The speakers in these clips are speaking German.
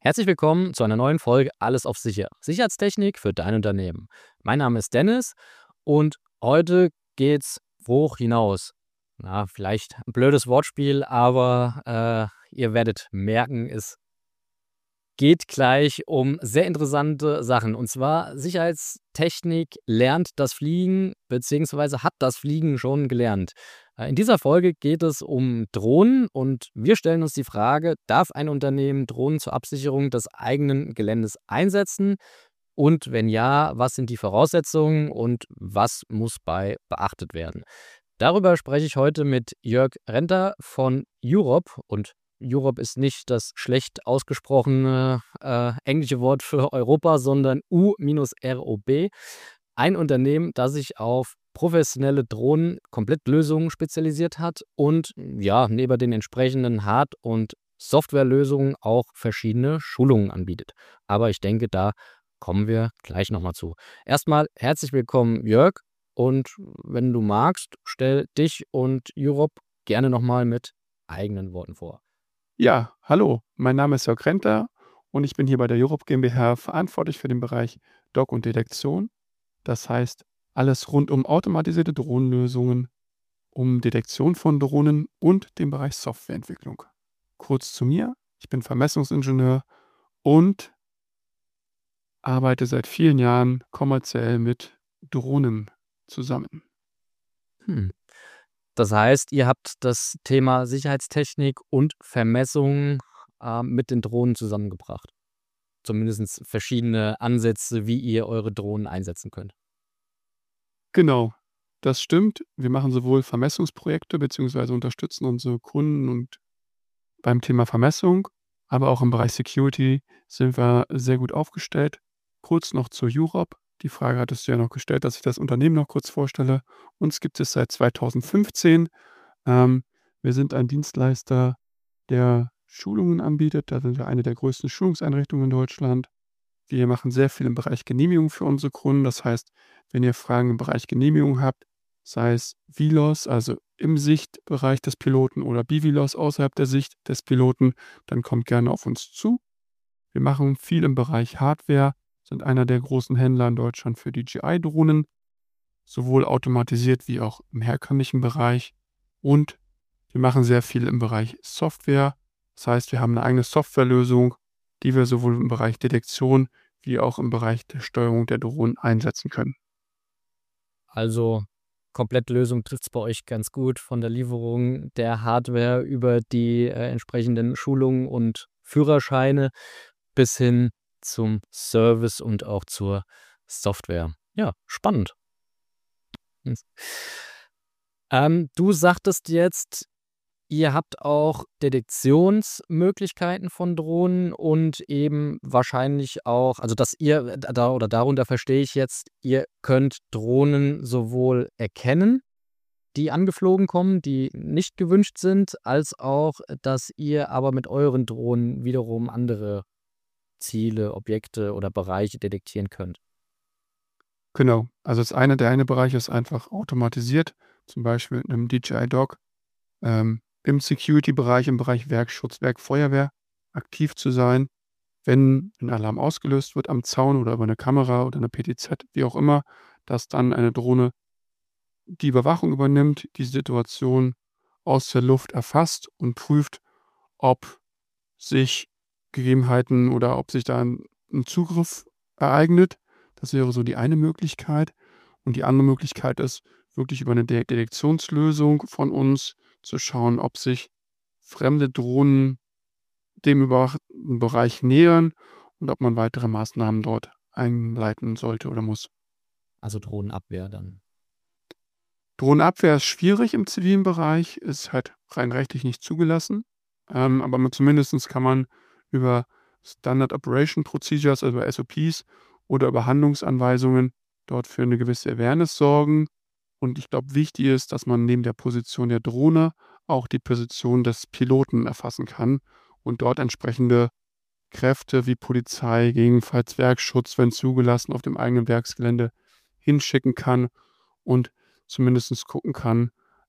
Herzlich willkommen zu einer neuen Folge Alles auf sicher. Sicherheitstechnik für dein Unternehmen. Mein Name ist Dennis und heute geht's hoch hinaus. Na, vielleicht ein blödes Wortspiel, aber ihr werdet merken, es geht gleich um sehr interessante Sachen. Und zwar Sicherheitstechnik lernt das Fliegen beziehungsweise hat das Fliegen schon gelernt. In dieser Folge geht es um Drohnen und wir stellen uns die Frage, darf ein Unternehmen Drohnen zur Absicherung des eigenen Geländes einsetzen? Und wenn ja, was sind die Voraussetzungen und was muss bei beachtet werden? Darüber spreche ich heute mit Jörg Renter von Europe. Und Europe ist nicht das schlecht ausgesprochene englische Wort für Europa, sondern U-ROB. Ein Unternehmen, das sich auf professionelle Drohnen-Komplettlösungen spezialisiert hat und ja, neben den entsprechenden Hard- und Softwarelösungen auch verschiedene Schulungen anbietet. Aber ich denke, da kommen wir gleich nochmal zu. Erstmal herzlich willkommen, Jörg. Und wenn du magst, stell dich und Europe gerne nochmal mit eigenen Worten vor. Ja, hallo, mein Name ist Jörg Renter und ich bin hier bei der Europe GmbH verantwortlich für den Bereich Dock und Detektion. Das heißt, alles rund um automatisierte Drohnenlösungen, um Detektion von Drohnen und den Bereich Softwareentwicklung. Kurz zu mir, ich bin Vermessungsingenieur und arbeite seit vielen Jahren kommerziell mit Drohnen zusammen. Das heißt, ihr habt das Thema Sicherheitstechnik und Vermessung mit den Drohnen zusammengebracht. Zumindest verschiedene Ansätze, wie ihr eure Drohnen einsetzen könnt. Genau, das stimmt. Wir machen sowohl Vermessungsprojekte bzw. unterstützen unsere Kunden und beim Thema Vermessung, aber auch im Bereich Security sind wir sehr gut aufgestellt. Kurz noch zur Europe. Die Frage hattest du ja noch gestellt, dass ich das Unternehmen noch kurz vorstelle. Uns gibt es seit 2015. Wir sind ein Dienstleister, der Schulungen anbietet. Da sind wir eine der größten Schulungseinrichtungen in Deutschland. Wir machen sehr viel im Bereich Genehmigung für unsere Kunden. Das heißt, wenn ihr Fragen im Bereich Genehmigung habt, sei es VLOS, also im Sichtbereich des Piloten oder BVLOS außerhalb der Sicht des Piloten, dann kommt gerne auf uns zu. Wir machen viel im Bereich Hardware, sind einer der großen Händler in Deutschland für DJI-Drohnen, sowohl automatisiert wie auch im herkömmlichen Bereich. Und wir machen sehr viel im Bereich Software. Das heißt, wir haben eine eigene Softwarelösung, die wir sowohl im Bereich Detektion wie auch im Bereich der Steuerung der Drohnen einsetzen können. Also Komplettlösung trifft es bei euch ganz gut, von der Lieferung der Hardware über die entsprechenden Schulungen und Führerscheine bis hin zum Service und auch zur Software. Ja, spannend. Du sagtest jetzt, ihr habt auch Detektionsmöglichkeiten von Drohnen und eben wahrscheinlich auch, also dass ihr da oder darunter verstehe ich jetzt, ihr könnt Drohnen sowohl erkennen, die angeflogen kommen, die nicht gewünscht sind, als auch, dass ihr aber mit euren Drohnen wiederum andere Ziele, Objekte oder Bereiche detektieren könnt. Genau, also der eine Bereich ist einfach automatisiert, zum Beispiel mit einem DJI-Dog, im Security-Bereich, im Bereich Werkschutz, Werkfeuerwehr aktiv zu sein, wenn ein Alarm ausgelöst wird am Zaun oder über eine Kamera oder eine PTZ, wie auch immer, dass dann eine Drohne die Überwachung übernimmt, die Situation aus der Luft erfasst und prüft, ob sich Gegebenheiten oder ob sich da ein Zugriff ereignet. Das wäre so die eine Möglichkeit. Und die andere Möglichkeit ist, wirklich über eine Detektionslösung von uns zu schauen, ob sich fremde Drohnen dem überwachten Bereich nähern und ob man weitere Maßnahmen dort einleiten sollte oder muss. Also Drohnenabwehr dann. Drohnenabwehr ist schwierig im zivilen Bereich, ist halt rein rechtlich nicht zugelassen. Aber zumindest kann man über Standard Operation Procedures, also über SOPs oder über Handlungsanweisungen dort für eine gewisse Awareness sorgen. Und ich glaube, wichtig ist, dass man neben der Position der Drohne auch die Position des Piloten erfassen kann und dort entsprechende Kräfte wie Polizei, gegebenenfalls Werkschutz, wenn zugelassen, auf dem eigenen Werksgelände hinschicken kann und zumindest gucken kann,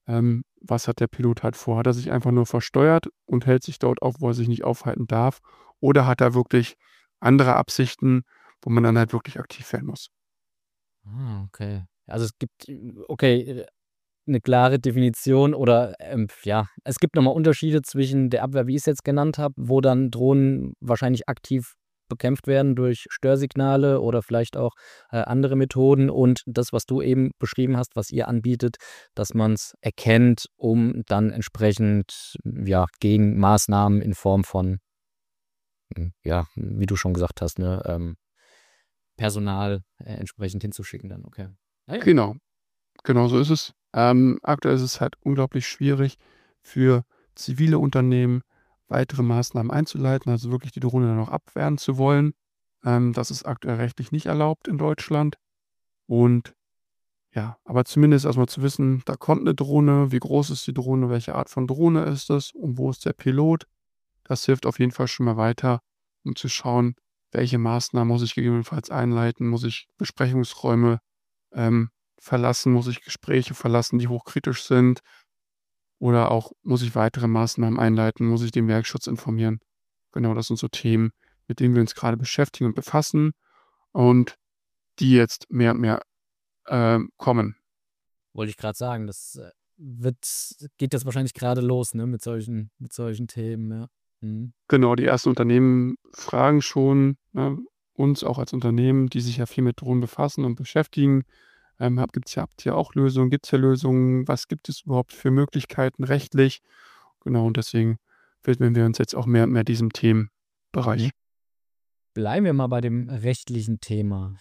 was hat der Pilot halt vor? Hat er sich einfach nur versteuert und hält sich dort auf, wo er sich nicht aufhalten darf? Oder hat er wirklich andere Absichten, wo man dann halt wirklich aktiv werden muss? Okay. Also, es gibt, okay, 'ne klare Definition oder, ja, es gibt noch mal Unterschiede zwischen der Abwehr, wie ich's jetzt genannt habe, wo dann Drohnen wahrscheinlich aktiv bekämpft werden durch Störsignale oder vielleicht auch, andere Methoden und das, was du eben beschrieben hast, was ihr anbietet, dass man's erkennt, um dann entsprechend, ja, Gegenmaßnahmen in Form von, ja, wie du schon gesagt hast, ne, Personal, entsprechend hinzuschicken dann, okay. Ah ja. Genau, genau so ist es. Aktuell ist es halt unglaublich schwierig für zivile Unternehmen, weitere Maßnahmen einzuleiten, also wirklich die Drohne dann auch abwehren zu wollen. Das ist aktuell rechtlich nicht erlaubt in Deutschland. Und ja, aber zumindest erstmal zu wissen, da kommt eine Drohne, wie groß ist die Drohne, welche Art von Drohne ist es und wo ist der Pilot? Das hilft auf jeden Fall schon mal weiter, um zu schauen, welche Maßnahmen muss ich gegebenenfalls einleiten? Muss ich Besprechungsräume, ähm, verlassen? Muss ich Gespräche verlassen, die hochkritisch sind? Oder auch muss ich weitere Maßnahmen einleiten? Muss ich den Werkschutz informieren? Genau, das sind so Themen, mit denen wir uns gerade beschäftigen und befassen und die jetzt mehr und mehr, kommen. Wollte ich grad sagen, das, wird geht jetzt wahrscheinlich grade los, ne, mit solchen Themen, ja. Mhm. Genau, die ersten Unternehmen fragen schon, ne, uns auch als Unternehmen, die sich ja viel mit Drohnen befassen und beschäftigen, habt ihr auch Lösungen? Gibt's hier Lösungen? Was gibt es überhaupt für Möglichkeiten rechtlich? Genau, und deswegen widmen wir uns jetzt auch mehr und mehr diesem Mhm. Themenbereich. Bleiben wir mal bei dem rechtlichen Thema.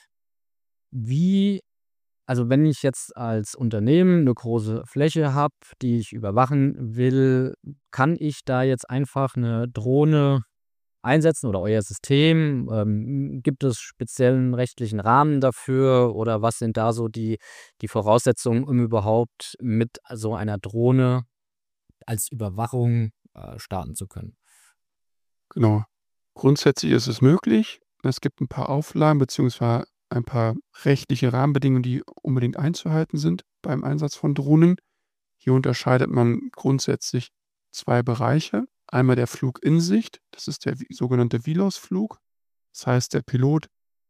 Wie Also, wenn ich jetzt als Unternehmen 'ne große Fläche habe, die ich überwachen will, kann ich da jetzt einfach 'ne Drohne einsetzen oder euer System? Gibt es speziellen rechtlichen Rahmen dafür oder was sind da so die Voraussetzungen, um überhaupt mit so einer Drohne als Überwachung, starten zu können? Genau. Grundsätzlich ist es möglich. Es gibt ein paar Auflagen beziehungsweise ein paar rechtliche Rahmenbedingungen, die unbedingt einzuhalten sind beim Einsatz von Drohnen. Hier unterscheidet man grundsätzlich 2 Bereiche. Einmal der Flug in Sicht, das ist der sogenannte Vlos-Flug. Das heißt, der Pilot,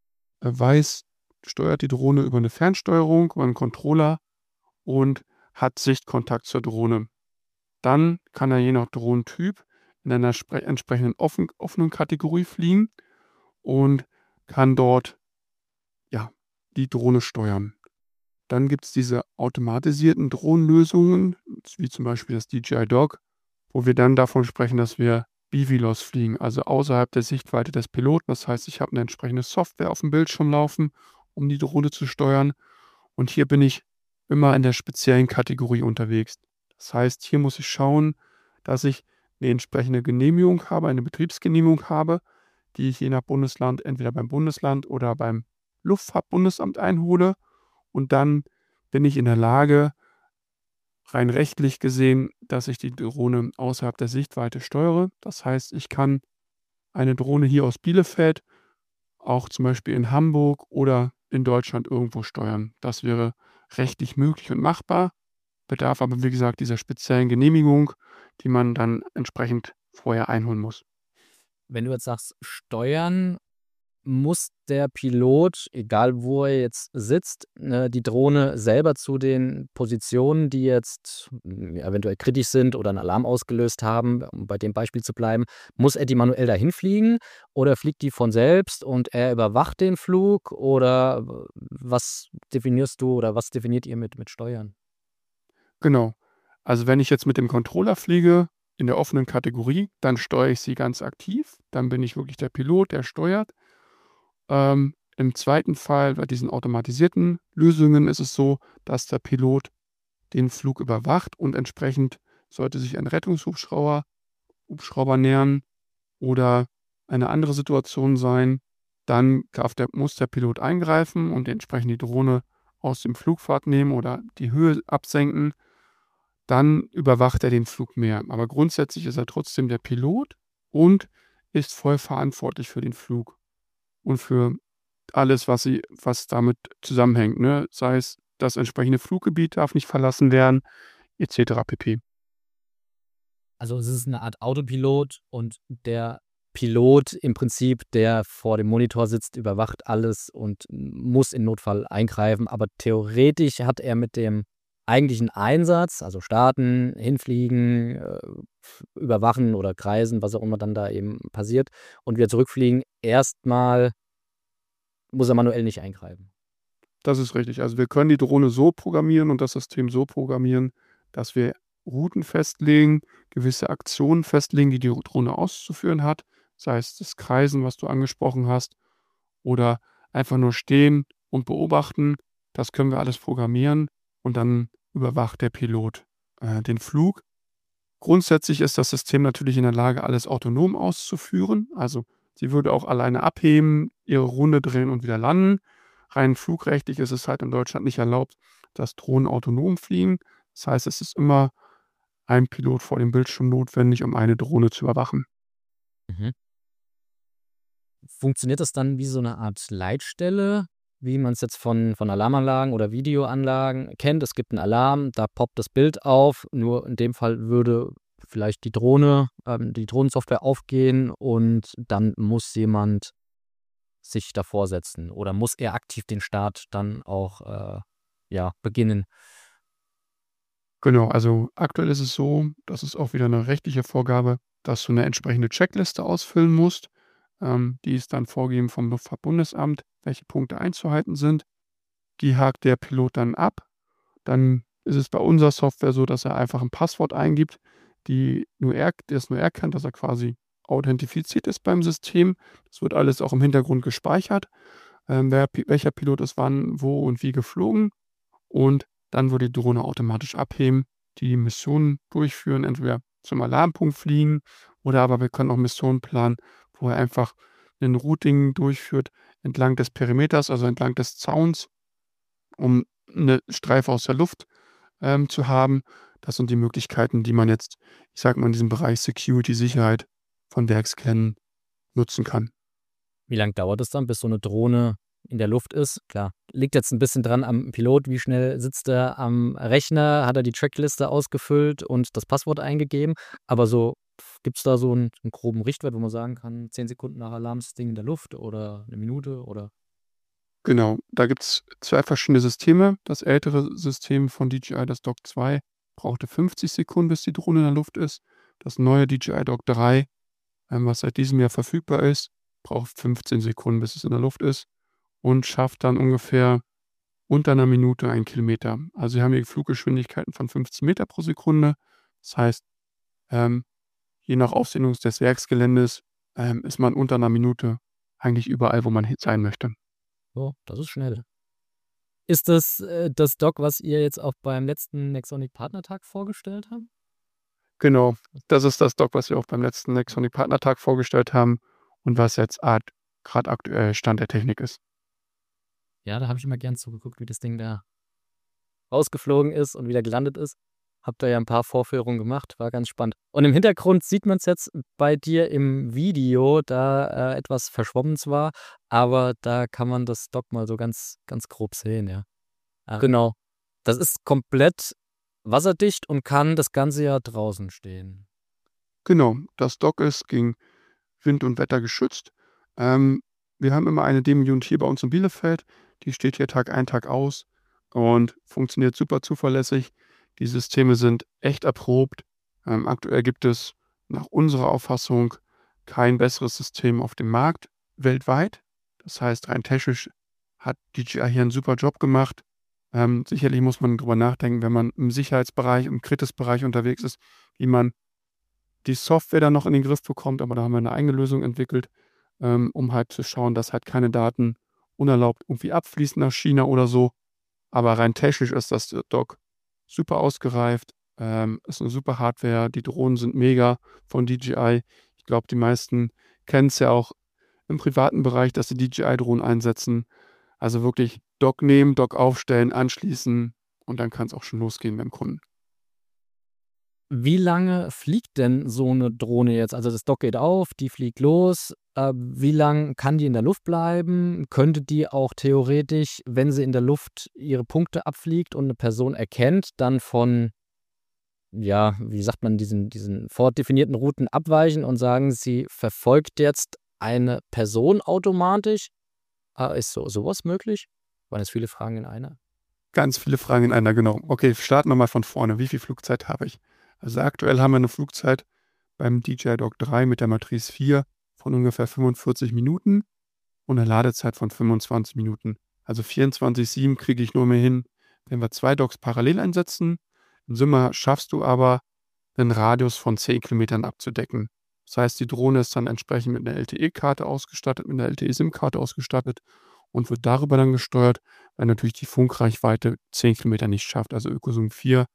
weiß steuert die Drohne über eine Fernsteuerung, über 'n Controller und hat Sichtkontakt zur Drohne. Dann kann er je nach Drohnentyp in einer entsprechenden offenen Kategorie fliegen und kann dort, ja, die Drohne steuern. Dann gibt es diese automatisierten Drohnenlösungen, wie zum Beispiel das DJI Dog, wo wir dann davon sprechen, dass wir BVLOS fliegen, also außerhalb der Sichtweite des Piloten. Das heißt, ich habe eine entsprechende Software auf dem Bildschirm laufen, um die Drohne zu steuern. Und hier bin ich immer in der speziellen Kategorie unterwegs. Das heißt, hier muss ich schauen, dass ich eine entsprechende Genehmigung habe, eine Betriebsgenehmigung habe, die ich je nach Bundesland entweder beim Bundesland oder beim Luftfahrtbundesamt einhole. Und dann bin ich in der Lage, rein rechtlich gesehen, dass ich die Drohne außerhalb der Sichtweite steuere. Das heißt, ich kann eine Drohne hier aus Bielefeld auch zum Beispiel in Hamburg oder in Deutschland irgendwo steuern. Das wäre rechtlich möglich und machbar, bedarf aber, wie gesagt, dieser speziellen Genehmigung, die man dann entsprechend vorher einholen muss. Wenn du jetzt sagst, steuern, muss der Pilot, egal wo er jetzt sitzt, die Drohne selber zu den Positionen, die jetzt, eventuell kritisch sind oder 'n Alarm ausgelöst haben, um bei dem Beispiel zu bleiben, muss er die manuell dahin fliegen oder fliegt die von selbst und er überwacht den Flug oder was definierst du oder was definiert ihr mit Steuern? Genau. Also, wenn ich jetzt mit dem Controller fliege in der offenen Kategorie, dann steuere ich sie ganz aktiv. Dann bin ich wirklich der Pilot, der steuert. Im zweiten Fall bei diesen automatisierten Lösungen ist es so, dass der Pilot den Flug überwacht und entsprechend sollte sich ein Hubschrauber nähern oder eine andere Situation sein, dann muss der Pilot eingreifen und entsprechend die Drohne aus dem Flugpfad nehmen oder die Höhe absenken. Dann überwacht er den Flug mehr. Aber grundsätzlich ist er trotzdem der Pilot und ist voll verantwortlich für den Flug und für alles, was damit zusammenhängt, ne? Sei es, das entsprechende Fluggebiet darf nicht verlassen werden. etc. pp. Also es ist eine Art Autopilot und der Pilot im Prinzip, der vor dem Monitor sitzt, überwacht alles und muss im Notfall eingreifen. Aber theoretisch hat er mit dem eigentlichen Einsatz, also starten, hinfliegen, überwachen oder kreisen, was auch immer dann da eben passiert und wieder zurückfliegen, erstmal muss er manuell nicht eingreifen. Das ist richtig. Also, wir können die Drohne so programmieren und das System so programmieren, dass wir Routen festlegen, gewisse Aktionen festlegen, die die Drohne auszuführen hat, sei es das Kreisen, was du angesprochen hast, oder einfach nur stehen und beobachten. Das können wir alles programmieren und dann überwacht der Pilot, den Flug. Grundsätzlich ist das System natürlich in der Lage, alles autonom auszuführen. Also, sie würde auch alleine abheben, ihre Runde drehen und wieder landen. Rein flugrechtlich ist es halt in Deutschland nicht erlaubt, dass Drohnen autonom fliegen. Das heißt, es ist immer ein Pilot vor dem Bildschirm notwendig, um eine Drohne zu überwachen. Mhm. Funktioniert das dann wie so eine Art Leitstelle, wie man es jetzt von Alarmanlagen oder Videoanlagen kennt? Es gibt 'n Alarm, da poppt das Bild auf, nur in dem Fall würde vielleicht die Drohnensoftware aufgehen und dann muss jemand sich davor setzen oder muss er aktiv den Start dann auch, ja, beginnen? Genau, also aktuell ist es so, das ist auch wieder eine rechtliche Vorgabe, dass du eine entsprechende Checkliste ausfüllen musst. Die ist dann vorgegeben vom Luftfahrtbundesamt, welche Punkte einzuhalten sind. Die hakt der Pilot dann ab. Dann ist es bei unserer Software so, dass er einfach ein Passwort eingibt, das nur er kennt, dass er quasi authentifiziert ist beim System. Das wird alles auch im Hintergrund gespeichert, welcher Pilot ist wann, wo und wie geflogen. Und dann würde die Drohne automatisch abheben, die Missionen durchführen, entweder zum Alarmpunkt fliegen oder aber wir können auch Missionen planen, wo er einfach 'nen Routing durchführt entlang des Perimeters, also entlang des Zauns, um 'ne Streife aus der Luft, zu haben. Das sind die Möglichkeiten, die man jetzt, ich sage mal, in diesem Bereich Security, Sicherheit von Werkskennen nutzen kann. Wie lang dauert es dann, bis so 'ne Drohne in der Luft ist? Klar, liegt jetzt 'n bisschen dran am Pilot, wie schnell sitzt er am Rechner? Hat er die Checkliste ausgefüllt und das Passwort eingegeben? Aber so gibt's da so 'n groben Richtwert, wo man sagen kann, 10 Sekunden nach Alarm ist das Ding in der Luft oder 'ne Minute oder Genau, da gibt's 2 verschiedene Systeme. Das ältere System von DJI, das Dock 2, brauchte 50 Sekunden, bis die Drohne in der Luft ist. Das neue DJI Dock 3, was seit diesem Jahr verfügbar ist, braucht 15 Sekunden, bis es in der Luft ist und schafft dann ungefähr unter 'ner Minute 1 Kilometer. Also, wir haben hier Fluggeschwindigkeiten von 15 Meter pro Sekunde. Das heißt, ähm, je nach Ausdehnung des Werksgeländes, ist man unter 'ner Minute eigentlich überall, wo man hin sein möchte. oh, das ist schnell. Ist das, das Dock, was ihr jetzt auch beim letzten Nexonic Partnertag vorgestellt habt? Genau, das ist das Dock, was wir auch beim letzten Nexonic Partnertag vorgestellt haben und was jetzt grad aktuell Stand der Technik ist. Ja, da habe ich immer gern zugeguckt, wie das Ding da rausgeflogen ist und wieder gelandet ist. Habe da ja 'n paar Vorführungen gemacht, war ganz spannend. Und im Hintergrund sieht man's jetzt bei dir im Video, da, etwas verschwommen zwar, aber da kann man das Dock mal so ganz ganz grob sehen, ja. Genau. Das ist komplett wasserdicht und kann das ganze Jahr draußen stehen. Genau, das Dock ist gegen Wind und Wetter geschützt. Ähm, Wir haben immer eine Demo-Unit hier bei uns in Bielefeld, die steht hier Tag ein, Tag aus und funktioniert super zuverlässig. Die Systeme sind echt erprobt. Aktuell gibt es nach unserer Auffassung kein besseres System auf dem Markt weltweit. Das heißt, rein technisch hat DJI hier einen super Job gemacht. Sicherlich muss man drüber nachdenken, wenn man im Sicherheitsbereich, im Kritisbereich unterwegs ist, wie man die Software dann noch in den Griff bekommt, aber da haben wir 'ne eigene Lösung entwickelt, um halt zu schauen, dass halt keine Daten unerlaubt irgendwie abfließen nach China oder so. Aber rein technisch ist das Dock super ausgereift, ist 'ne super Hardware. Die Drohnen sind mega von DJI. Ich glaube, die meisten kennen's ja auch im privaten Bereich, dass sie DJI-Drohnen einsetzen. Also wirklich Dock nehmen, Dock aufstellen, anschließen und dann kann's auch schon losgehen beim Kunden. Wie lange fliegt denn so 'ne Drohne jetzt? Also, das Dock geht auf, die fliegt los. Wie lang kann die in der Luft bleiben? Könnte die auch theoretisch, wenn sie in der Luft ihre Punkte abfliegt und 'ne Person erkennt, dann von ja, wie sagt man, diesen vordefinierten Routen abweichen und sagen, sie verfolgt jetzt eine Person automatisch. Ist sowas möglich? Waren jetzt viele Fragen in einer. Ganz viele Fragen in einer, genau. Okay, starten wir mal von vorne. Wie viel Flugzeit habe ich? Also aktuell haben wir eine Flugzeit beim DJI Dock 3 mit der Matrice 4 von ungefähr 45 Minuten und eine Ladezeit von 25 Minuten. Also 24/7 kriege ich nur mehr hin, wenn wir 2 Docks parallel einsetzen. In Summe schaffst du aber, einen Radius von 10 Kilometern abzudecken. Das heißt, die Drohne ist dann entsprechend mit einer LTE-Karte ausgestattet, mit einer LTE-SIM-Karte ausgestattet und wird darüber dann gesteuert, weil natürlich die Funkreichweite 10 Kilometer nicht schafft. Also Ökosum 4,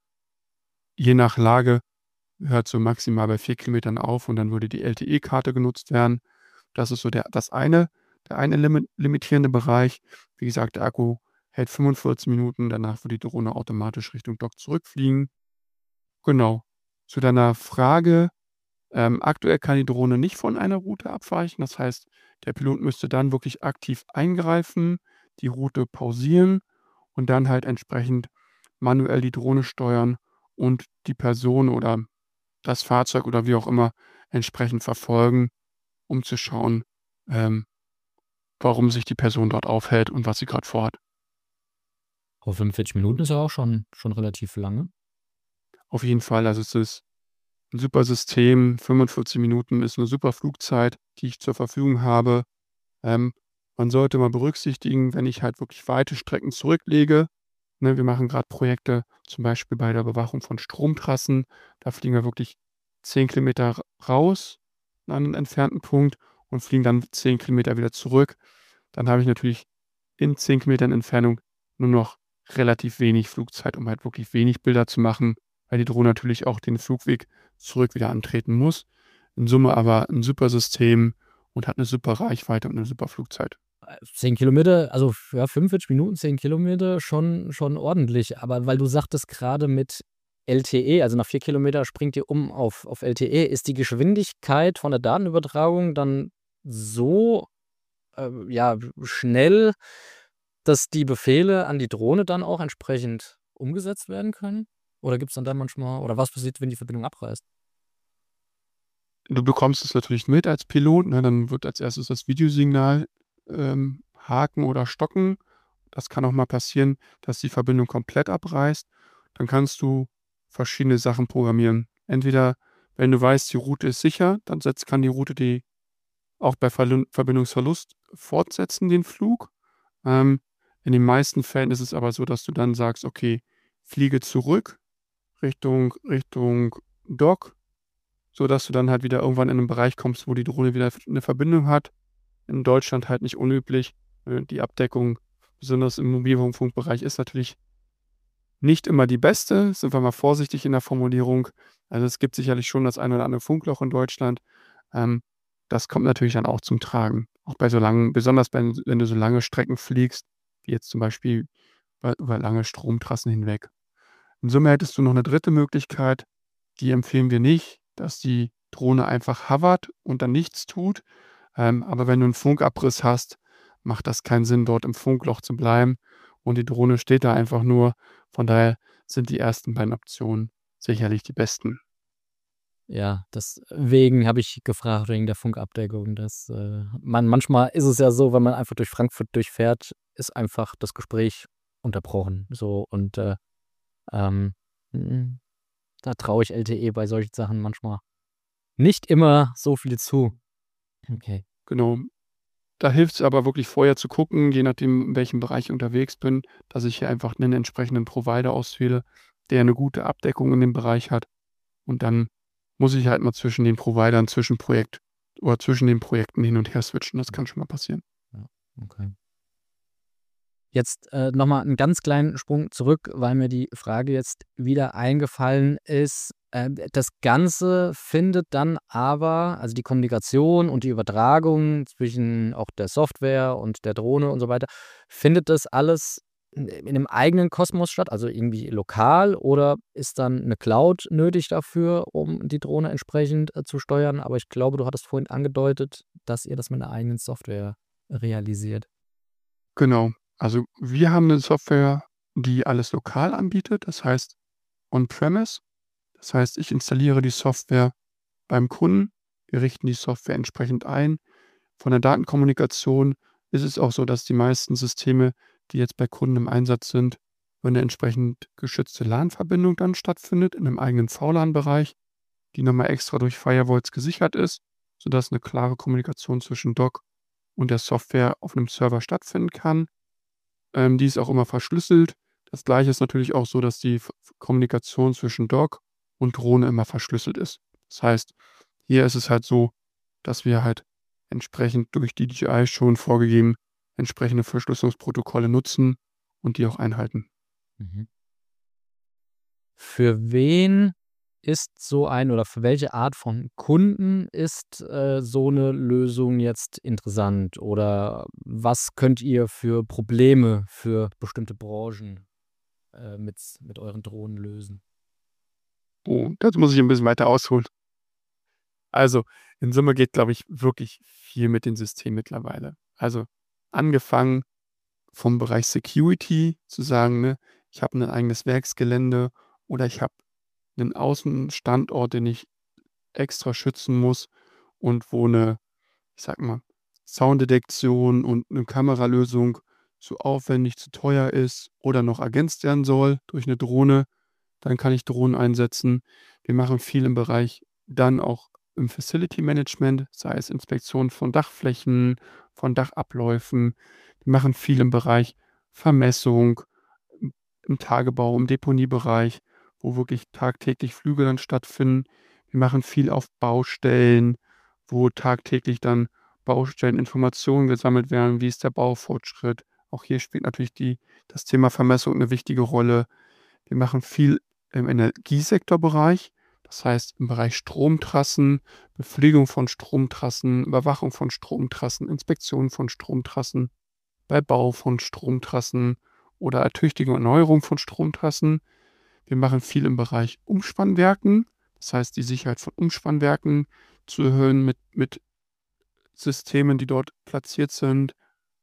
je nach Lage, hört so maximal bei 4 Kilometern auf und dann würde die LTE-Karte genutzt werden. Das ist so der eine limitierende Bereich. Wie gesagt, der Akku hält 45 Minuten, danach wird die Drohne automatisch Richtung Dock zurückfliegen. Genau. Zu deiner Frage, aktuell kann die Drohne nicht von einer Route abweichen. Das heißt, der Pilot müsste dann wirklich aktiv eingreifen, die Route pausieren und dann halt entsprechend manuell die Drohne steuern und die Person oder das Fahrzeug oder wie auch immer entsprechend verfolgen, um zu schauen, ähm, warum sich die Person dort aufhält und was sie gerade vorhat. Aber 45 Minuten ist ja auch schon relativ lange. Auf jeden Fall, also es ist ein super System. 45 Minuten ist eine super Flugzeit, die ich zur Verfügung habe. Ähm, Man sollte mal berücksichtigen, wenn ich halt wirklich weite Strecken zurücklege, ne, wir machen gerade Projekte, zum Beispiel bei der Bewachung von Stromtrassen. Da fliegen wir wirklich 10 Kilometer raus an einen entfernten Punkt und fliegen dann 10 Kilometer wieder zurück. Dann habe ich natürlich in 10 Kilometern Entfernung nur noch relativ wenig Flugzeit, um halt wirklich wenig Bilder zu machen, weil die Drohne natürlich auch den Flugweg zurück wieder antreten muss. In Summe aber ein super System und hat eine super Reichweite und eine super Flugzeit. 10 Kilometer, also ja, 45 Minuten, 10 Kilometer, schon ordentlich. Aber weil du sagtest gerade mit LTE, also nach 4 Kilometer springt ihr auf LTE, ist die Geschwindigkeit von der Datenübertragung dann so ja, schnell, dass die Befehle an die Drohne dann auch entsprechend umgesetzt werden können? Oder gibt es dann da manchmal, oder was passiert, wenn die Verbindung abreißt? Du bekommst es natürlich mit als Pilot, ne? Dann wird als erstes das Videosignal, haken oder stocken. Das kann auch mal passieren, dass die Verbindung komplett abreißt. Dann kannst du verschiedene Sachen programmieren. Entweder, wenn du weißt, die Route ist sicher, dann kann die Route die auch bei Verbindungsverlust fortsetzen, den Flug. Ähm, in den meisten Fällen ist es aber so, dass du dann sagst: „Okay, fliege zurück Richtung Dock", sodass du dann halt wieder irgendwann in 'nen Bereich kommst, wo die Drohne wieder 'ne Verbindung hat. In Deutschland halt nicht unüblich. Die Abdeckung, besonders im Mobilfunkbereich, ist natürlich nicht immer die beste. Sind wir mal vorsichtig in der Formulierung. Also, es gibt sicherlich schon das ein oder andere Funkloch in Deutschland. Ähm, Das kommt natürlich dann auch zum Tragen. Auch bei so langen, besonders wenn du so lange Strecken fliegst, wie jetzt zum Beispiel über lange Stromtrassen hinweg. In Summe hättest du noch 'ne dritte Möglichkeit, die empfehlen wir nicht, dass die Drohne einfach hovert und dann nichts tut. Aber wenn du 'n Funkabriss hast, macht das keinen Sinn, dort im Funkloch zu bleiben und die Drohne steht da einfach nur. Von daher sind die ersten beiden Optionen sicherlich die besten. Ja, deswegen habe ich gefragt wegen der Funkabdeckung. Manchmal ist es ja so, wenn man einfach durch Frankfurt durchfährt, ist einfach das Gespräch unterbrochen. So und ähm, mm, da traue ich LTE bei solchen Sachen manchmal nicht immer so viel zu. Okay. Genau. Da hilft's aber wirklich vorher zu gucken, je nachdem, in welchem Bereich ich unterwegs bin, dass ich hier einfach 'nen entsprechenden Provider auswähle, der 'ne gute Abdeckung in dem Bereich hat. Und dann muss ich halt mal zwischen den Providern, zwischen den Projekten hin und her switchen. Das kann schon mal passieren. Ja, okay. Jetzt, noch mal 'n ganz kleinen Sprung zurück, weil mir die Frage jetzt wieder eingefallen ist. Das Ganze findet dann aber, also die Kommunikation und die Übertragung zwischen auch der Software und der Drohne und so weiter, findet das alles in 'nem eigenen Kosmos statt, also irgendwie lokal, oder ist dann 'ne Cloud nötig dafür, um die Drohne entsprechend, zu steuern? Aber ich glaube, du hattest vorhin angedeutet, dass ihr das mit 'ner eigenen Software realisiert. Genau. Also, wir haben 'ne Software, die alles lokal anbietet, das heißt on-premise. Das heißt, ich installiere die Software beim Kunden, wir richten die Software entsprechend ein. Von der Datenkommunikation ist es auch so, dass die meisten Systeme, die jetzt bei Kunden im Einsatz sind, über eine entsprechend geschützte LAN-Verbindung dann stattfindet, in einem eigenen VLAN-Bereich, die nochmal extra durch Firewalls gesichert ist, sodass eine klare Kommunikation zwischen Dock und der Software auf einem Server stattfinden kann. Die ist auch immer verschlüsselt. Das Gleiche ist natürlich auch so, dass die Kommunikation zwischen Dock und Drohne immer verschlüsselt ist. Das heißt, hier ist es halt so, dass wir halt entsprechend durch die DJI schon vorgegeben entsprechende Verschlüsselungsprotokolle nutzen und die auch einhalten. Mhm. Für wen ist so ein oder für welche Art von Kunden ist, so eine Lösung jetzt interessant? Oder was könnt ihr für Probleme für bestimmte Branchen, mit euren Drohnen lösen? Oh, dazu muss ich ein bisschen weiter ausholen. Also, in Summe geht, glaube ich, wirklich viel mit dem System mittlerweile. Also, angefangen vom Bereich Security zu sagen, ne, ich habe 'nen eigenes Werksgelände oder ich habe 'nen Außenstandort, den ich extra schützen muss und wo 'ne, ich sage mal, Sounddetektion und 'ne Kameralösung zu aufwendig, zu teuer ist oder noch ergänzt werden soll durch 'ne Drohne, dann kann ich Drohnen einsetzen. Wir machen viel im Bereich dann auch im Facility Management, sei es Inspektion von Dachflächen, von Dachabläufen. Wir machen viel im Bereich Vermessung, im Tagebau, im Deponiebereich, wo wirklich tagtäglich Flüge dann stattfinden. Wir machen viel auf Baustellen, wo tagtäglich dann Baustelleninformationen gesammelt werden. Wie ist der Baufortschritt? Auch hier spielt natürlich das Thema Vermessung eine wichtige Rolle. Wir machen viel im Energiesektorbereich, das heißt im Bereich Stromtrassen, Bepflegung von Stromtrassen, Überwachung von Stromtrassen, Inspektion von Stromtrassen, bei Bau von Stromtrassen oder Ertüchtigung und Erneuerung von Stromtrassen. Wir machen viel im Bereich Umspannwerken, das heißt die Sicherheit von Umspannwerken zu erhöhen mit Systemen, die dort platziert sind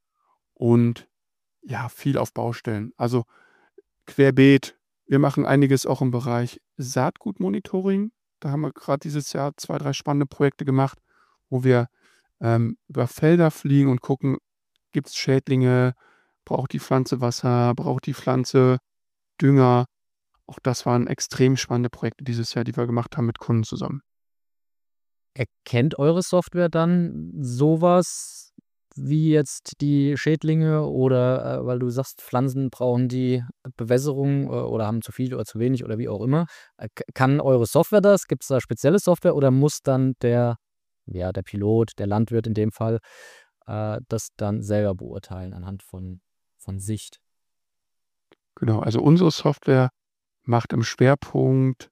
und ja, viel auf Baustellen. Also querbeet. Wir machen einiges auch im Bereich Saatgutmonitoring. Da haben wir gerade dieses Jahr 2, 3 spannende Projekte gemacht, wo wir, über Felder fliegen und gucken, gibt's Schädlinge? Braucht die Pflanze Wasser? Braucht die Pflanze Dünger? Auch das waren extrem spannende Projekte dieses Jahr, die wir gemacht haben mit Kunden zusammen. Erkennt eure Software dann sowas wie jetzt die Schädlinge oder, weil du sagst, Pflanzen brauchen die Bewässerung, oder haben zu viel oder zu wenig oder wie auch immer. K kann eure Software das? Gibt's da spezielle Software oder muss dann der Pilot, der Landwirt in dem Fall, das dann selber beurteilen anhand von Sicht? Genau, also unsere Software macht im Schwerpunkt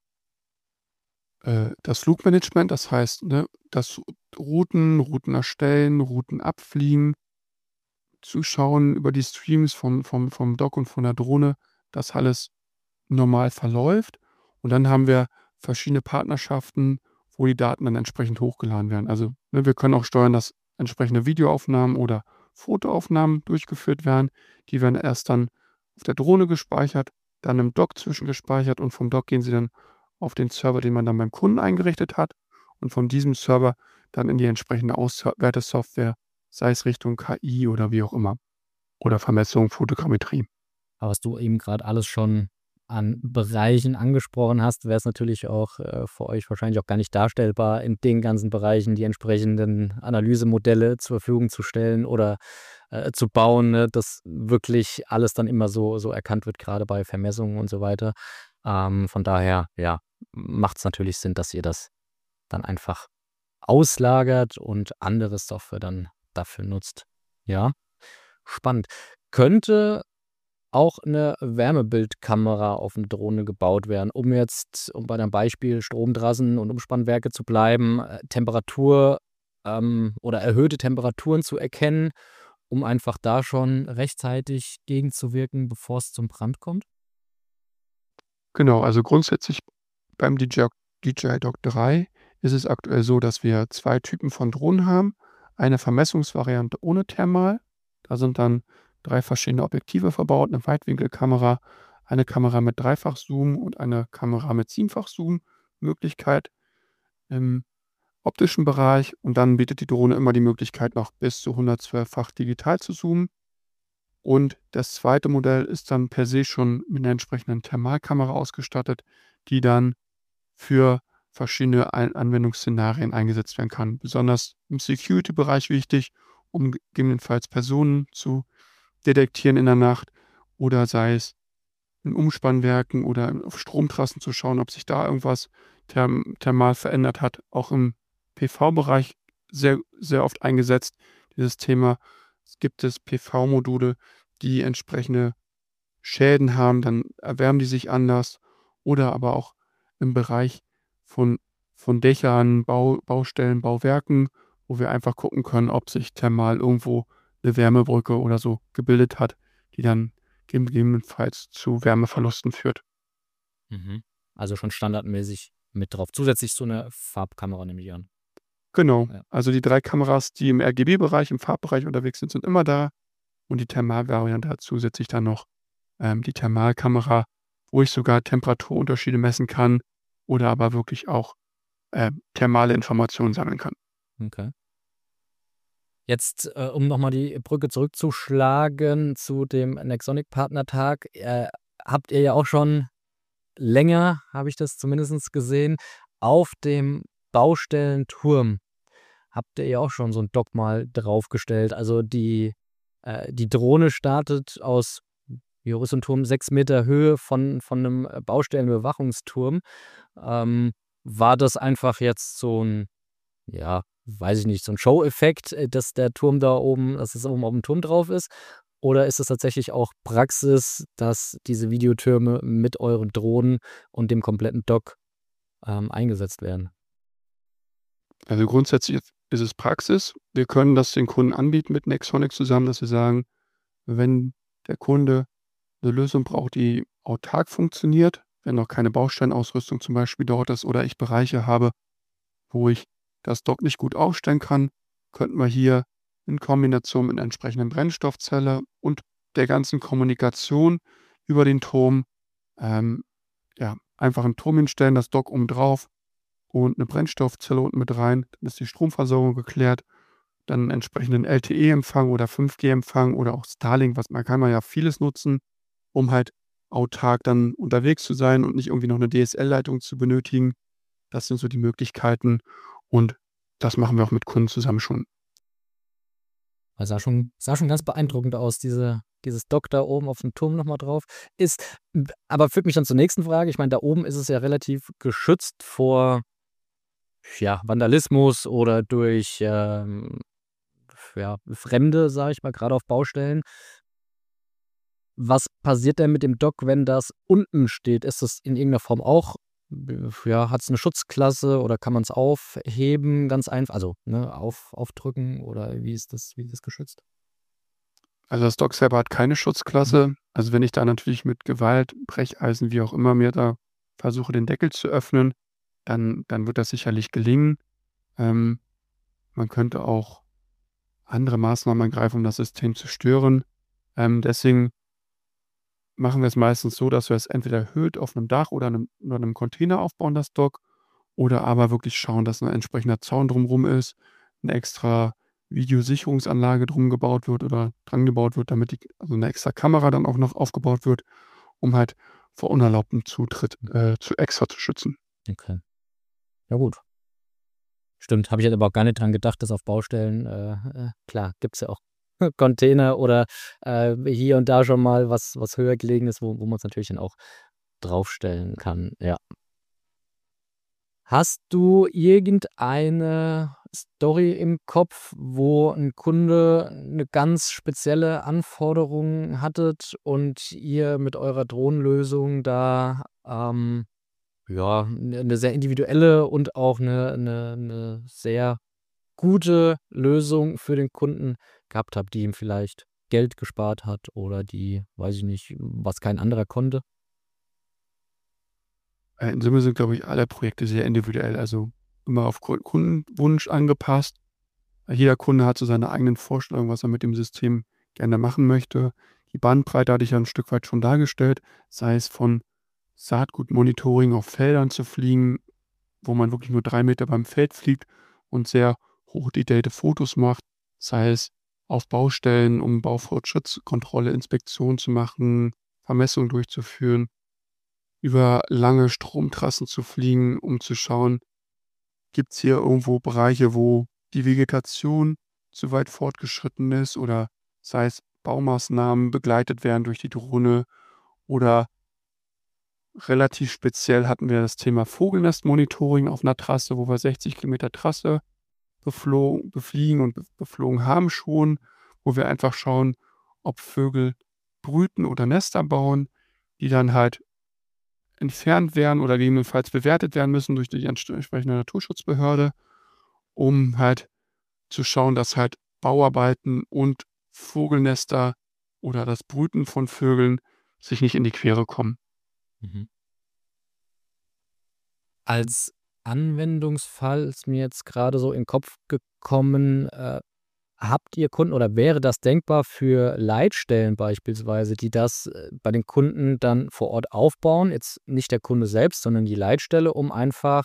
das Flugmanagement, das heißt, ne, das Routen erstellen, Routen abfliegen, zuschauen über die Streams vom Dock und von der Drohne, dass alles normal verläuft. Und dann haben wir verschiedene Partnerschaften, wo die Daten dann entsprechend hochgeladen werden. Also, ne, wir können auch steuern, dass entsprechende Videoaufnahmen oder Fotoaufnahmen durchgeführt werden. Die werden erst dann auf der Drohne gespeichert, dann im Dock zwischengespeichert und vom Dock gehen sie dann auf den Server, den man dann beim Kunden eingerichtet hat und von diesem Server dann in die entsprechende Auswertesoftware, sei es Richtung KI oder wie auch immer oder Vermessung, Fotogrammetrie. Aber was du eben gerade alles schon an Bereichen angesprochen hast, wäre es natürlich auch, für euch wahrscheinlich auch gar nicht darstellbar, in den ganzen Bereichen die entsprechenden Analysemodelle zur Verfügung zu stellen oder, zu bauen, ne, dass wirklich alles dann immer so erkannt wird, gerade bei Vermessungen und so weiter. Von daher, ja, macht es natürlich Sinn, dass ihr das dann einfach auslagert und andere Software dann dafür nutzt. Ja, spannend. Könnte auch 'ne Wärmebildkamera auf 'ne Drohne gebaut werden, um bei deinem Beispiel Stromtrassen und Umspannwerke zu bleiben, Temperatur, oder erhöhte Temperaturen zu erkennen, um einfach da schon rechtzeitig gegenzuwirken, bevor's zum Brand kommt? Genau, also grundsätzlich beim DJI Dock 3 ist es aktuell so, dass wir 2 Typen von Drohnen haben. Eine Vermessungsvariante ohne Thermal. Da sind dann 3 verschiedene Objektive verbaut, 'ne Weitwinkelkamera, eine Kamera mit Dreifach-Zoom und eine Kamera mit Siebenfach-Zoom-Möglichkeit im optischen Bereich. Und dann bietet die Drohne immer die Möglichkeit, noch bis zu 112-fach digital zu zoomen. Und das zweite Modell ist dann per se schon mit einer entsprechenden Thermalkamera ausgestattet, die dann für verschiedene Anwendungsszenarien eingesetzt werden kann. Besonders im Security-Bereich wichtig, um gegebenenfalls Personen zu detektieren in der Nacht oder sei es in Umspannwerken oder auf Stromtrassen zu schauen, ob sich da irgendwas thermal verändert hat. Auch im PV-Bereich sehr, sehr oft eingesetzt, dieses Thema. Es gibt PV-Module, die entsprechende Schäden haben, dann erwärmen die sich anders oder aber auch im Bereich von Dächern, Baustellen, Bauwerken, wo wir einfach gucken können, ob sich thermal irgendwo eine Wärmebrücke oder so gebildet hat, die dann gegebenenfalls zu Wärmeverlusten führt. Mhm. Also schon standardmäßig mit drauf. Zusätzlich zu einer Farbkamera nehme ich an. Genau. Ja. Also die 3 Kameras, die im RGB-Bereich, im Farbbereich unterwegs sind, sind immer da und die Thermalvariante hat zusätzlich dann noch die Thermalkamera, wo ich sogar Temperaturunterschiede messen kann oder aber wirklich auch thermale Informationen sammeln kann. Okay. Jetzt, um noch mal die Brücke zurückzuschlagen zu dem Nexonic-Partnertag, habt ihr ja auch schon länger, habe ich das zumindest gesehen, auf dem Baustellenturm habt ihr ja auch schon so 'n Dock mal draufgestellt. Also die Drohne startet aus, wie hoch ist so 'n Turm? 6 Meter Höhe von 'nem Baustellenbewachungsturm. War das einfach jetzt so 'n, ja, weiß ich nicht, so 'n Show-Effekt, dass der Turm da oben dass es oben aufm Turm drauf ist? Oder ist es tatsächlich auch Praxis, dass diese Videotürme mit euren Drohnen und dem kompletten Dock, eingesetzt werden? Also grundsätzlich ist es Praxis. Wir können das den Kunden anbieten mit Nexonic zusammen, dass wir sagen, wenn der Kunde eine Lösung braucht, die autark funktioniert, wenn noch keine Bausteinausrüstung zum Beispiel dort ist oder ich Bereiche habe, wo ich das Dock nicht gut aufstellen kann, könnten wir hier in Kombination mit einer entsprechenden Brennstoffzelle und der ganzen Kommunikation über den Turm, ähm, ja, einfach 'n Turm hinstellen, das Dock oben drauf und eine Brennstoffzelle unten mit rein. Dann ist die Stromversorgung geklärt, dann entsprechenden LTE-Empfang oder 5G-Empfang oder auch Starlink, was man kann ja vieles nutzen, um halt autark dann unterwegs zu sein und nicht irgendwie noch eine DSL-Leitung zu benötigen. Das sind so die Möglichkeiten und das machen wir auch mit Kunden zusammen schon. Weil sah schon ganz beeindruckend aus, dieses Dock da oben auf dem Turm noch mal drauf. Aber führt mich dann zur nächsten Frage. Ich meine, da oben ist es ja relativ geschützt vor, ja, Vandalismus oder durch, ja, Fremde, sage ich mal, grade auf Baustellen. Was passiert denn mit dem Dock, wenn das unten steht? Ist das in irgendeiner Form auch, ja, hat's 'ne Schutzklasse oder kann man's aufheben ganz einfach, also, ne, aufdrücken oder wie ist das geschützt? Also, das Dock selber hat keine Mhm. Schutzklasse. Also, wenn ich da natürlich mit Gewalt, Brecheisen, wie auch immer, mir da versuche, den Deckel zu öffnen, dann wird das sicherlich gelingen. Ähm, Man könnte auch andere Maßnahmen ergreifen, um das System zu stören. Deswegen machen wir es meistens so, dass wir es entweder erhöht auf 'nem Dach oder 'nem Container aufbauen, das Dock, oder aber wirklich schauen, dass 'n entsprechender Zaun drumrum ist, 'ne extra Videosicherungsanlage drum gebaut wird oder dran gebaut wird, damit die also 'ne extra Kamera dann auch noch aufgebaut wird, um halt vor unerlaubtem Zutritt, zu extra zu schützen. Okay. Ja gut. Stimmt, habe ich jetzt aber auch gar nicht dran gedacht, dass auf Baustellen, klar, gibt's ja auch Container oder, hier und da schon mal was höher gelegen ist, wo man's natürlich dann auch draufstellen kann, ja. Hast du irgendeine Story im Kopf, wo 'n Kunde 'ne ganz spezielle Anforderung hattet und ihr mit eurer Drohnenlösung da, ja, 'ne sehr individuelle und auch 'ne sehr gute Lösung für den Kunden gehabt habt, die ihm vielleicht Geld gespart hat oder die, weiß ich nicht, was kein anderer konnte? In Summe sind, glaube ich, alle Projekte sehr individuell, also immer auf Kundenwunsch angepasst. Jeder Kunde hat so seine eigenen Vorstellungen, was er mit dem System gerne machen möchte. Die Bandbreite hatte ich ja ein Stück weit schon dargestellt, sei es von Saatgutmonitoring auf Feldern zu fliegen, wo man wirklich nur 3 Meter beim Feld fliegt und sehr hochdetaillierte Fotos macht, sei es auf Baustellen, um Baufortschrittskontrolle, Inspektion zu machen, Vermessungen durchzuführen, über lange Stromtrassen zu fliegen, um zu schauen, gibt es hier irgendwo Bereiche, wo die Vegetation zu weit fortgeschritten ist oder sei es Baumaßnahmen begleitet werden durch die Drohne oder relativ speziell hatten wir das Thema Vogelnestmonitoring auf einer Trasse, wo wir 60 Kilometer Trasse befliegen und beflogen haben schon, wo wir einfach schauen, ob Vögel brüten oder Nester bauen, die dann halt entfernt werden oder gegebenenfalls bewertet werden müssen durch die entsprechende Naturschutzbehörde, um halt zu schauen, dass halt Bauarbeiten und Vogelnester oder das Brüten von Vögeln sich nicht in die Quere kommen. Mhm. Als Anwendungsfall ist mir jetzt gerade so in den Kopf gekommen, habt ihr Kunden oder wäre das denkbar für Leitstellen beispielsweise, die das, bei den Kunden dann vor Ort aufbauen? Jetzt nicht der Kunde selbst, sondern die Leitstelle, um einfach,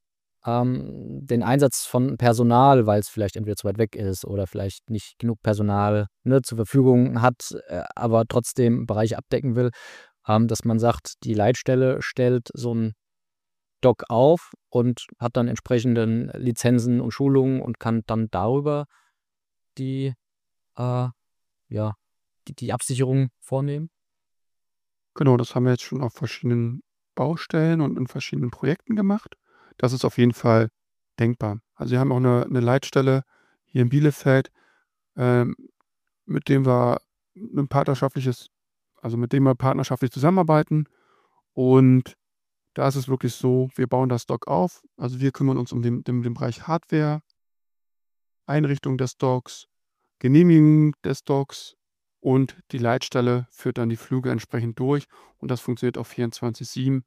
den Einsatz von Personal, weil es vielleicht entweder zu weit weg ist oder vielleicht nicht genug Personal, ne, zur Verfügung hat, aber trotzdem Bereiche abdecken will, dass man sagt, die Leitstelle stellt so 'n Dock auf und hat dann entsprechenden Lizenzen und Schulungen und kann dann darüber die, äh, ja, die Absicherung vornehmen? Genau, das haben wir jetzt schon auf verschiedenen Baustellen und in verschiedenen Projekten gemacht. Das ist auf jeden Fall denkbar. Also, wir haben auch eine Leitstelle hier in Bielefeld, ähm, mit dem wir 'nen partnerschaftliches mit dem wir partnerschaftlich zusammenarbeiten. Und da ist es wirklich so, wir bauen das Dock auf. Also, wir kümmern uns um den Bereich Hardware, Einrichtung des Docks, Genehmigung des Docks und die Leitstelle führt dann die Flüge entsprechend durch und das funktioniert auch 24/7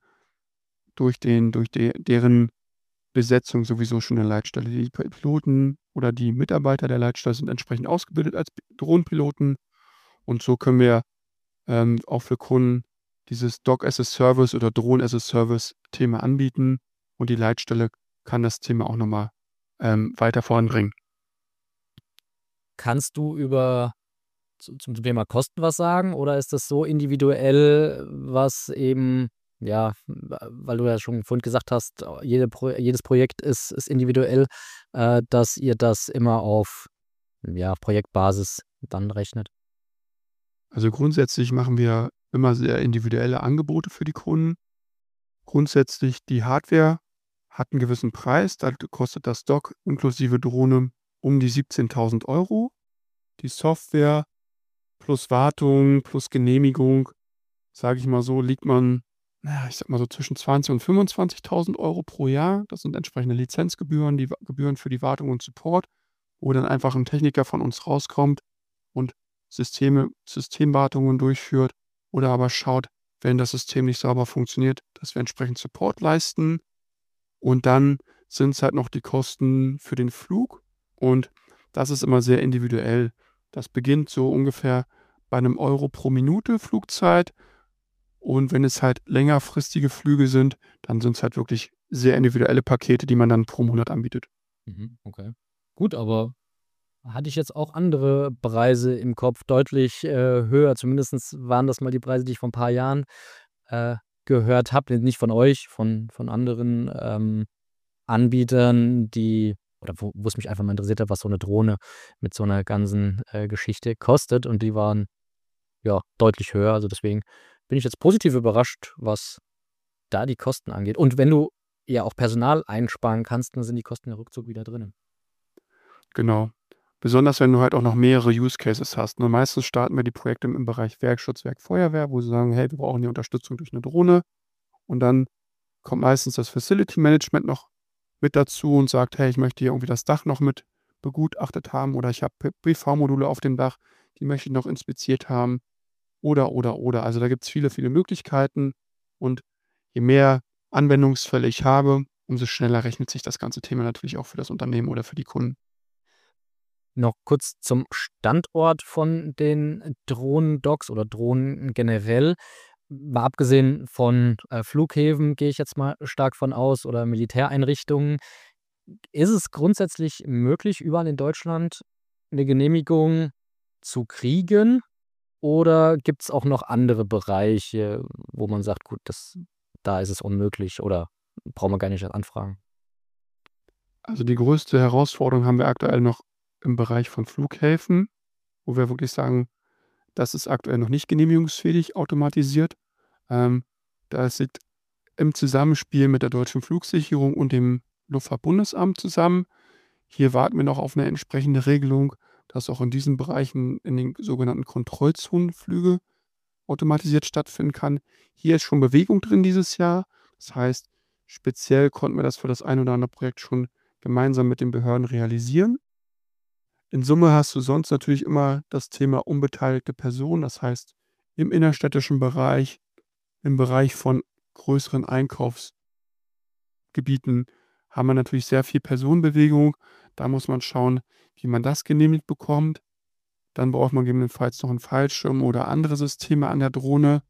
durch deren Besetzung sowieso schon eine Leitstelle. Die Piloten oder die Mitarbeiter der Leitstelle sind entsprechend ausgebildet als Drohnenpiloten und so können wir, auch für Kunden dieses Dock as a Service oder Drone as a Service Thema anbieten und die Leitstelle kann das Thema auch noch mal, weiter voranbringen. Kannst du über zum Thema Kosten was sagen oder ist das so individuell, was eben ja, weil du ja schon vorhin gesagt hast, jedes Projekt ist individuell, dass ihr das immer auf, ja, Projektbasis dann rechnet? Also, grundsätzlich machen wir immer sehr individuelle Angebote für die Kunden. Grundsätzlich die Hardware hat einen gewissen Preis. Da kostet das Dock inklusive Drohne um die 17.000 €. Die Software plus Wartung plus Genehmigung, sage ich mal so, liegt man, na ja, ich sage mal so zwischen 20 und 25.000 € pro Jahr. Das sind entsprechende Lizenzgebühren, die Gebühren für die Wartung und Support, wo dann einfach ein Techniker von uns rauskommt und Systemwartungen durchführt oder aber schaut, wenn das System nicht sauber funktioniert, dass wir entsprechend Support leisten. Und dann sind es halt noch die Kosten für den Flug und das ist immer sehr individuell. Das beginnt so ungefähr bei 1 € pro Minute Flugzeit und wenn es halt längerfristige Flüge sind, dann sind es halt wirklich sehr individuelle Pakete, die man dann pro Monat anbietet. Mhm, okay. Gut, aber hatte ich jetzt auch andere Preise im Kopf, deutlich, höher. Zumindestens waren das mal die Preise, die ich vor 'n paar Jahren, äh, gehört habe. Nicht von euch, von anderen, Anbietern, die oder wo es mich einfach mal interessiert hat, was so 'ne Drohne mit so 'ner ganzen, Geschichte kostet und die waren, ja, deutlich höher. Also, deswegen bin ich jetzt positiv überrascht, was da die Kosten angeht. Und wenn du ja auch Personal einsparen kannst, dann sind die Kosten ja ruckzuck wieder drinnen. Genau. Besonders wenn du halt auch noch mehrere Use Cases hast, ne? Meistens starten wir die Projekte im Bereich Werkschutz, Werkfeuerwehr, wo sie sagen: „Hey, wir brauchen die Unterstützung durch 'ne Drohne.“ Und dann kommt meistens das Facility Management noch mit dazu und sagt: „Hey, ich möchte hier irgendwie das Dach noch mit begutachtet haben oder ich habe PV-Module auf dem Dach, die möchte ich noch inspiziert haben.“ Oder. Also, da gibt's viele, viele Möglichkeiten und je mehr Anwendungsfälle ich habe, umso schneller rechnet sich das ganze Thema natürlich auch für das Unternehmen oder für die Kunden. Noch kurz zum Standort von den Drohnendocs oder Drohnen generell. Mal abgesehen von Flughäfen, gehe ich jetzt mal stark von aus, oder Militäreinrichtungen. Ist es grundsätzlich möglich, überall in Deutschland eine Genehmigung zu kriegen? Oder gibt es auch noch andere Bereiche, wo man sagt: „Gut, da ist es unmöglich oder brauchen wir gar nicht erst anfragen?“ Also, die größte Herausforderung haben wir aktuell noch im Bereich von Flughäfen, wo wir wirklich sagen, das ist aktuell noch nicht genehmigungsfähig automatisiert. Ähm, Das liegt im Zusammenspiel mit der Deutschen Flugsicherung und dem Luftfahrtbundesamt zusammen. Hier warten wir noch auf eine entsprechende Regelung, dass auch in diesen Bereichen in den sogenannten Kontrollzonen Flüge automatisiert stattfinden kann. Hier ist schon Bewegung drin dieses Jahr. Das heißt, speziell konnten wir das für das ein oder andere Projekt schon gemeinsam mit den Behörden realisieren. In Summe hast du sonst natürlich immer das Thema unbeteiligte Personen. Das heißt, im innerstädtischen Bereich, im Bereich von größeren Einkaufsgebieten haben wir natürlich sehr viel Personenbewegung. Da muss man schauen, wie man das genehmigt bekommt. Dann braucht man gegebenenfalls noch einen Fallschirm oder andere Systeme an der Drohne.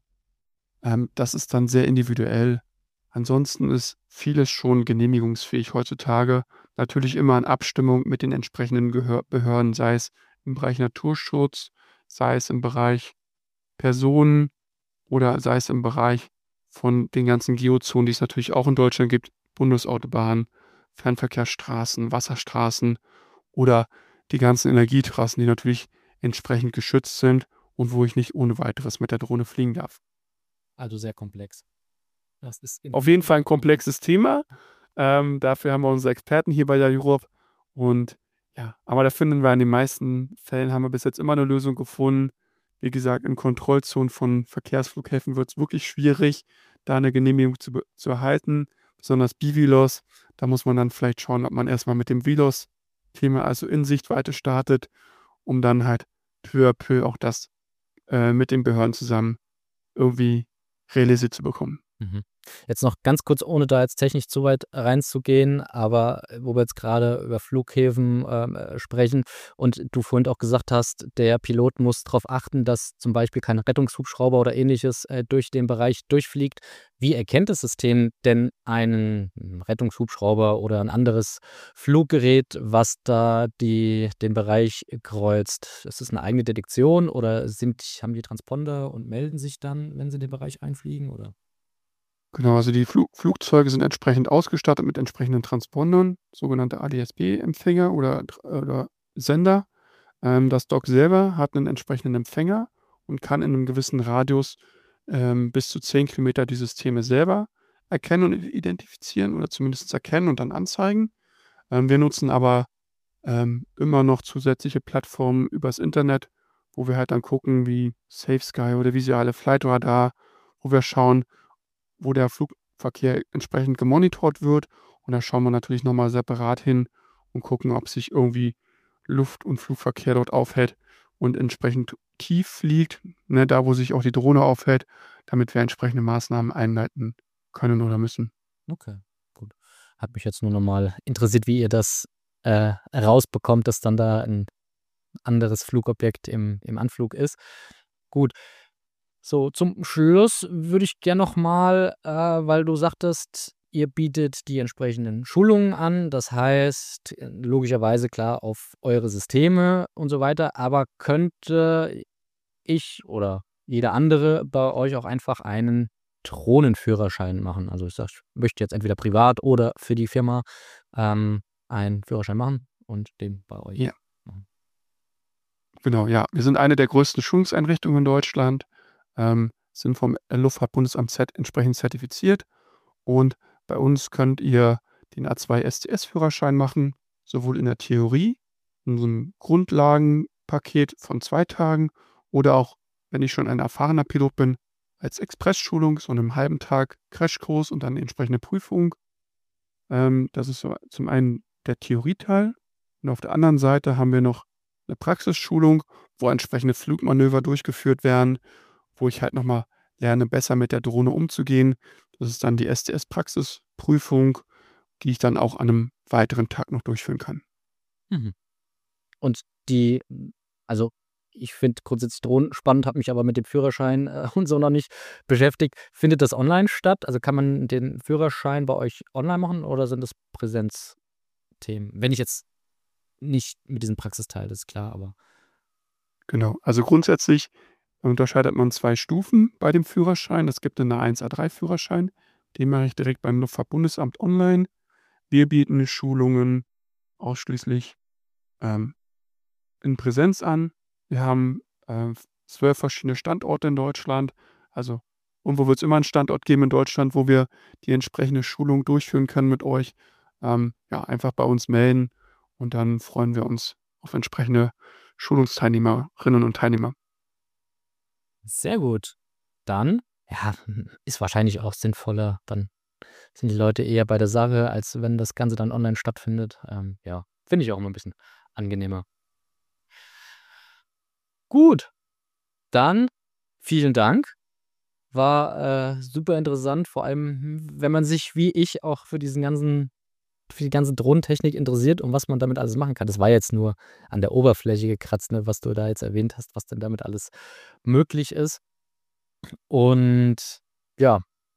Das ist dann sehr individuell. Ansonsten ist vieles schon genehmigungsfähig heutzutage. Natürlich immer in Abstimmung mit den entsprechenden Behörden, sei es im Bereich Naturschutz, sei es im Bereich Personen oder sei es im Bereich von den ganzen Geozonen, die es natürlich auch in Deutschland gibt, Bundesautobahnen, Fernverkehrsstraßen, Wasserstraßen oder die ganzen Energietrassen, die natürlich entsprechend geschützt sind und wo ich nicht ohne Weiteres mit der Drohne fliegen darf. Also sehr komplex. Das ist Auf jeden Fall ein komplexes Thema. Dafür haben wir unsere Experten hier bei der Europe. Und ja, aber da finden wir in den meisten Fällen haben wir bis jetzt immer eine Lösung gefunden. Wie gesagt, in Kontrollzonen von Verkehrsflughäfen wird es wirklich schwierig, da eine Genehmigung zu erhalten, besonders BVLOS. Da muss man dann vielleicht schauen, ob man erstmal mit dem VLOS-Thema, also in Sichtweite startet, um dann halt peu à peu auch das mit den Behörden zusammen irgendwie realisiert zu bekommen. Mhm. Jetzt noch ganz kurz, ohne da jetzt technisch zu weit reinzugehen, aber wo wir jetzt gerade über Flughäfen sprechen und du vorhin auch gesagt hast, der Pilot muss darauf achten, dass zum Beispiel kein Rettungshubschrauber oder Ähnliches durch den Bereich durchfliegt. Wie erkennt das System denn einen Rettungshubschrauber oder ein anderes Fluggerät, was da den Bereich kreuzt? Ist das eine eigene Detektion oder haben die Transponder und melden sich dann, wenn sie in den Bereich einfliegen? Oder? Genau, also die Flugzeuge sind entsprechend ausgestattet mit entsprechenden Transpondern, sogenannte ADS-B-Empfänger oder Sender. Das Dock selber hat einen entsprechenden Empfänger und kann in einem gewissen Radius bis zu 10 Kilometer die Systeme selber erkennen und identifizieren oder zumindest erkennen und dann anzeigen. Wir nutzen aber immer noch zusätzliche Plattformen übers Internet, wo wir halt dann gucken, wie SafeSky oder Visuale Flight Radar, wo wir schauen, wo der Flugverkehr entsprechend gemonitort wird. Und da schauen wir natürlich noch mal separat hin und gucken, ob sich irgendwie Luft und Flugverkehr dort aufhält und entsprechend tief fliegt, ne, da wo sich auch die Drohne aufhält, damit wir entsprechende Maßnahmen einleiten können oder müssen. Okay, gut. Hat mich jetzt nur noch mal interessiert, wie ihr das rausbekommt, dass dann da ein anderes Flugobjekt im Anflug ist. Gut, so zum Schluss würde ich gerne noch mal, weil du sagtest, ihr bietet die entsprechenden Schulungen an. Das heißt, logischerweise klar auf eure Systeme und so weiter, aber könnte ich oder jeder andere bei euch auch einfach einen Drohnenführerschein machen? Also, ich sage, ich möchte jetzt entweder privat oder für die Firma, einen Führerschein machen und den bei euch Ja, machen. genau, ja. Wir sind eine der größten Schulungseinrichtungen in Deutschland, sind vom Luftfahrtbundesamt entsprechend zertifiziert. Und bei uns könnt ihr den A2 STS-Führerschein machen, sowohl in der Theorie, in so 'nem Grundlagenpaket von 2 Tagen oder auch, wenn ich schon ein erfahrener Pilot bin, als Expressschulung, so 'nem halben Tag Crashkurs und dann die entsprechende Prüfung. Das ist so zum einen der Theorieteil und auf der anderen Seite haben wir noch 'ne Praxisschulung, wo entsprechende Flugmanöver durchgeführt werden, wo ich halt noch mal lerne, besser mit der Drohne umzugehen. Das ist dann die STS-Praxisprüfung, die ich dann auch an 'nem weiteren Tag noch durchführen kann. Mhm. Und die also, ich finde grundsätzlich Drohnen spannend, habe mich aber mit dem Führerschein, und so noch nicht beschäftigt. Findet das online statt? Also, kann man den Führerschein bei euch online machen oder sind das Präsenzthemen? Wenn ich jetzt nicht mit diesem Praxisteil, das ist klar, aber Genau. Also grundsätzlich unterscheidet man 2 Stufen bei dem Führerschein. Es gibt einen A1-A3-Führerschein. Den mache ich direkt beim Luftfahrtbundesamt online. Wir bieten Schulungen ausschließlich, ähm, in Präsenz an. Wir haben, 12 verschiedene Standorte in Deutschland. Also, irgendwo wird es immer einen Standort geben in Deutschland, wo wir die entsprechende Schulung durchführen können mit euch. Ja, einfach bei uns melden und dann freuen wir uns auf entsprechende Schulungsteilnehmerinnen und Teilnehmer. sehr gut. Dann, ja, ist wahrscheinlich auch sinnvoller. Dann sind die Leute eher bei der Sache, als wenn das Ganze dann online stattfindet. Ja, finde ich auch immer 'n bisschen angenehmer. Gut, dann vielen Dank. War, super interessant, vor allem, wenn man sich wie ich auch für die ganze Drohnentechnik interessiert und was man damit alles machen kann. Das war jetzt nur an der Oberfläche gekratzt, ne, was du da jetzt erwähnt hast, was denn damit alles möglich ist. Und ja,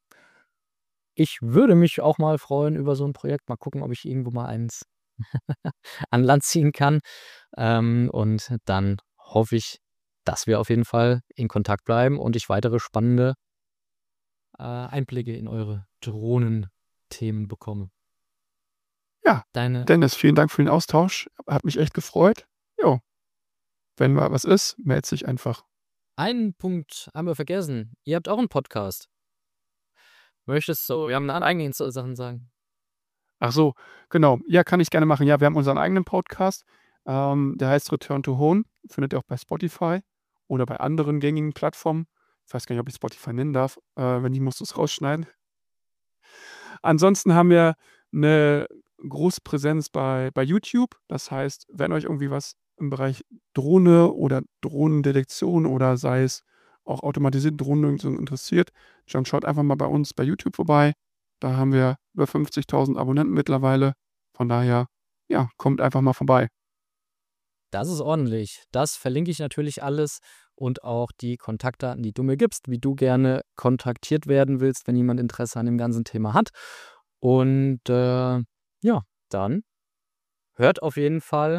ich würde mich auch mal freuen über so 'n Projekt. Mal gucken, ob ich irgendwo mal eins an Land ziehen kann. Und dann hoffe ich, dass wir auf jeden Fall in Kontakt bleiben und ich weitere spannende, Einblicke in eure Drohnenthemen bekomme. Ja, Deine Dennis, vielen Dank für den Austausch. Hat mich echt gefreut. Jo, wenn mal was ist, melde dich einfach. einen Punkt haben wir vergessen. Ihr habt auch 'n Podcast. Möchtest du ja, meine eigenen Sachen sagen? Ach so, genau. Ja, kann ich gerne machen. Ja, wir haben unseren eigenen Podcast, der heißt „Return to Home", findet ihr auch bei Spotify oder bei anderen gängigen Plattformen. Ich weiß gar nicht, ob ich Spotify nennen darf. Wenn nicht, musst du's rausschneiden. Ansonsten haben wir 'ne große Präsenz bei YouTube. Das heißt, wenn euch irgendwie was im Bereich Drohne oder Drohnendetektion oder sei es auch automatisierte Drohnenlösungen interessiert, dann schaut einfach mal bei uns bei YouTube vorbei. Da haben wir über 50.000 Abonnenten mittlerweile. Von daher, ja, kommt einfach mal vorbei. Das ist ordentlich. Das verlinke ich natürlich alles und auch die Kontaktdaten, die du mir gibst, wie du gerne kontaktiert werden willst, wenn jemand Interesse an dem ganzen Thema hat. Und, ja, dann hört auf jeden Fall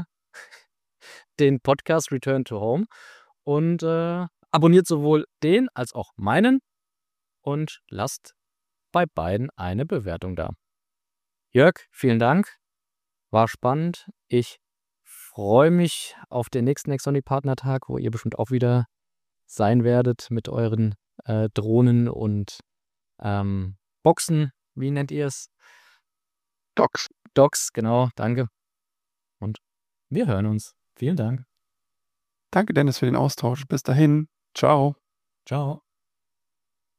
den Podcast Return to Home und, abonniert sowohl den als auch meinen und lasst bei beiden eine Bewertung da. Jörg, vielen Dank. War spannend. Ich freue mich auf den nächsten Nexoni-Partnertag, wo ihr bestimmt auch wieder sein werdet mit euren, Drohnen und, Boxen. Wie nennt ihr es? Docs. Docks, genau, danke. Und wir hören uns. Vielen Dank. Danke, Dennis, für den Austausch. Bis dahin. Ciao. Ciao.